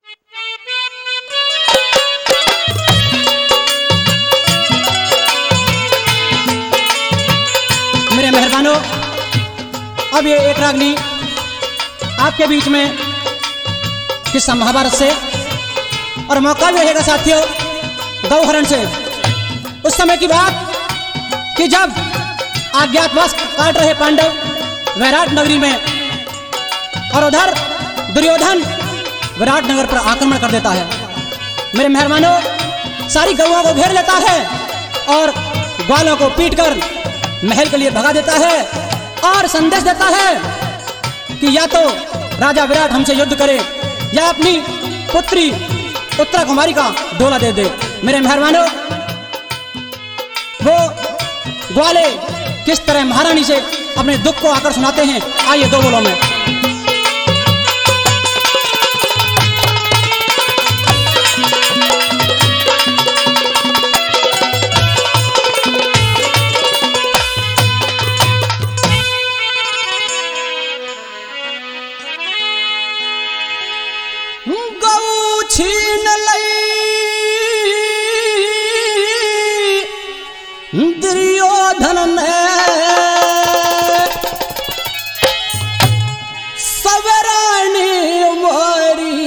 मेरे मेहरबानों, अब ये एक रागनी आपके बीच में किस्सा महाभारत से, और मौका भी रहेगा साथियों गौहरण से। उस समय की बात कि जब अज्ञातवास काट रहे पांडव वैराट नगरी में, और उधर दुर्योधन विराट नगर पर आक्रमण कर देता है। मेरे मेहरबानों, सारी गौओं को घेर लेता है और ग्वालों को पीटकर महल के लिए भगा देता है, और संदेश देता है कि या तो राजा विराट हमसे युद्ध करे या अपनी पुत्री उत्तरा कुमारी का डोला दे दे। मेरे मेहरबानों, वो ग्वाले किस तरह महारानी से अपने दुख को आकर सुनाते हैं, आइए दो बोलों में। गौ छीन लई दुर्योधन ने सवरानी मारी,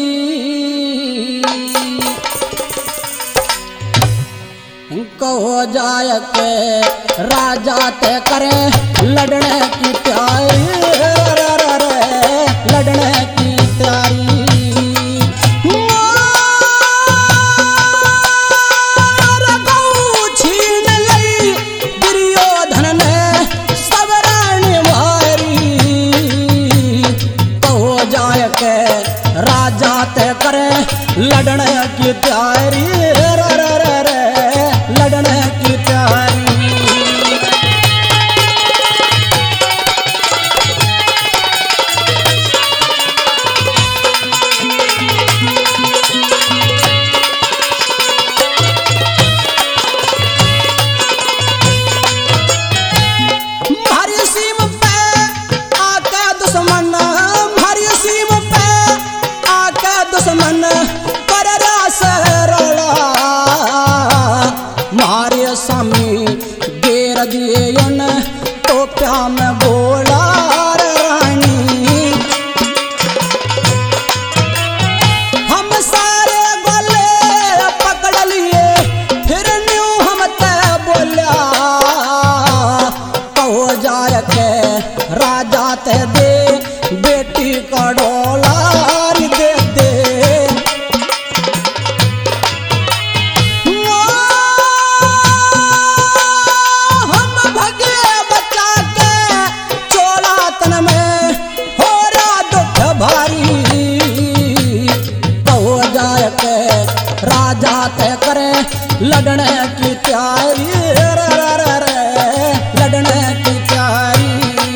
कहो जाय के राजा ते करे लड़ने की तैयारी, लड़ने की तैयारी। लड़ने की तैयारी, लड़ने की तैयारी। हरी सीम पे आके दुश्मन, हरी सीम पे आके दुश्मन कर रास रोला, मारे स्वामी गेर दिए तो प्या में बोला रानी। हम सारे गोले पकड़ लिए, फिर न्यू हम ते बोला, कहो जाय के राजा ते दे बेटी का डोला दे दे। राजा तय करे लड़ने की तैयारी, लड़ने की तैयारी।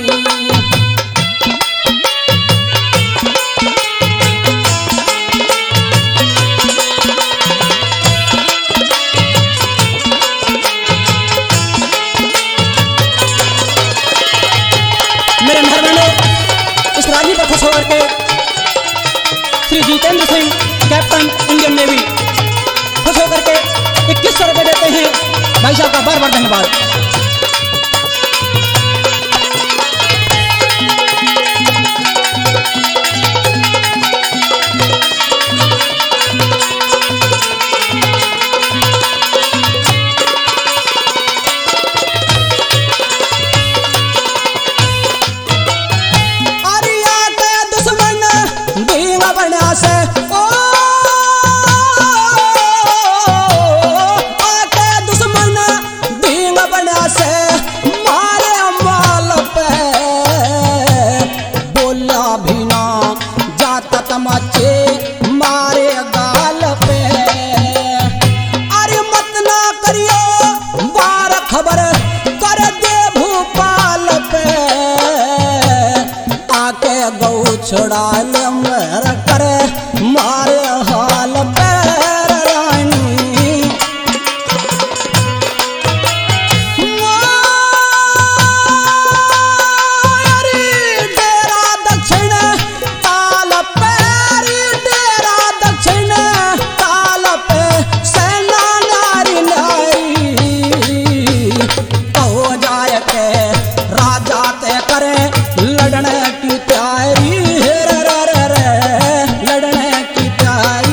मेरे मेहरबानों, इस रानी पर खुश होकर के Shri Jitendra Singh captain Indian navy खुश होकर के 2100 रुपये देते हैं। भाई साहब का बार बार धन्यवाद। मारे गाल पे, अरे मत ना करियो बार खबर कर दे भूपाल पे, आके गौ छोड़ा ले मेरा करे मारे हाल पे रानी। डेरा दक्षिण ताल पे, डेरा करे लड़ने की तैयारी, लड़ने की तैयारी।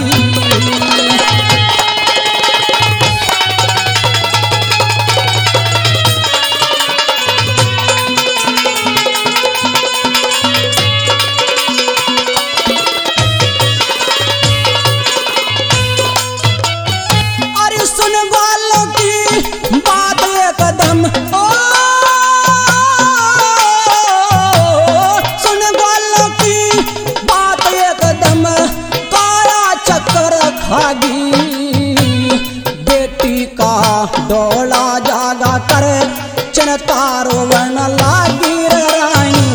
अरे सुन वालों की बात एकदम, ओ सुन वालों की बात एकदम काया चक्कर खागी। बेटी का डोला जागा कर चिंता रोवन लागी रानी।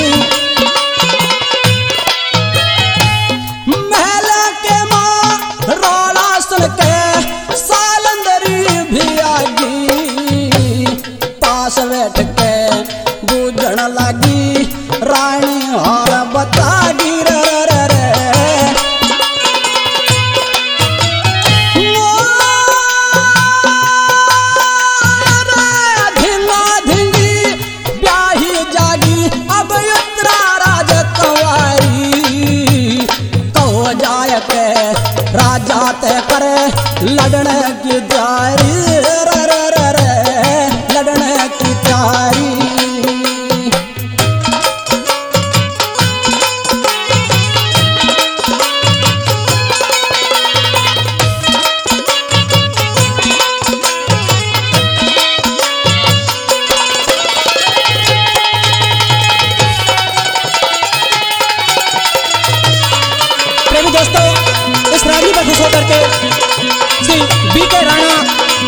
महल के माँ रोला सुन के सालंदरी भी आगी। पास बैठ के बूझण लगी रानी और बतागी धींगा धींगी ब्याही जागी अब उत्तरा राजकुमारी। कहो जाय के राजा तय करे लड़ने की तैयारी, लड़ने की तैयारी। प्रेमी दोस्तों, इस रानी पर खुश होकर के श्री बीके राणा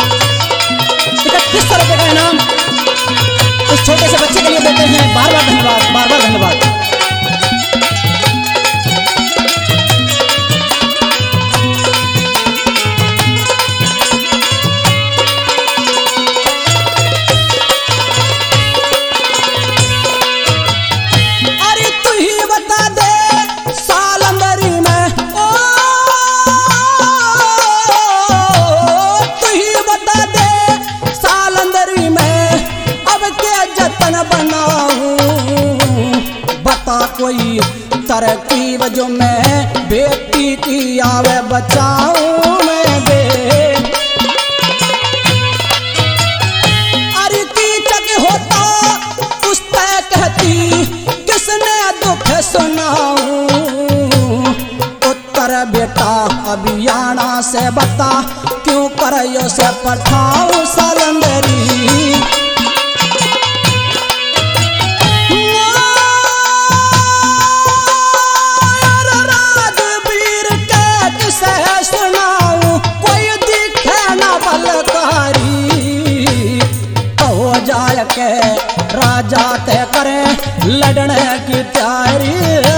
31 रुपए का इनाम इस छोटे से बच्चे के लिए देते हैं। बार बार धन्यवाद, बार बार धन्यवाद। अरे तू ही बता दे सालंदरी में, ओ तू ही बता दे सालंदरी में अब क्या जतन बनाऊं। बता कोई तरकीब जो मैं बेटी की आवे बचाऊं मैं बे। अरे कीचक होता उस तय कहती किसने दुख सुनाऊं। उत्तर बेटा अभियाना से बता क्यों करियो से पठाऊं सालंदरी। राजवीर के किसे सुनाऊं कोई दिखे ना बलकारी। हो जाए के राजा तय करे लड़ने की तैयारी।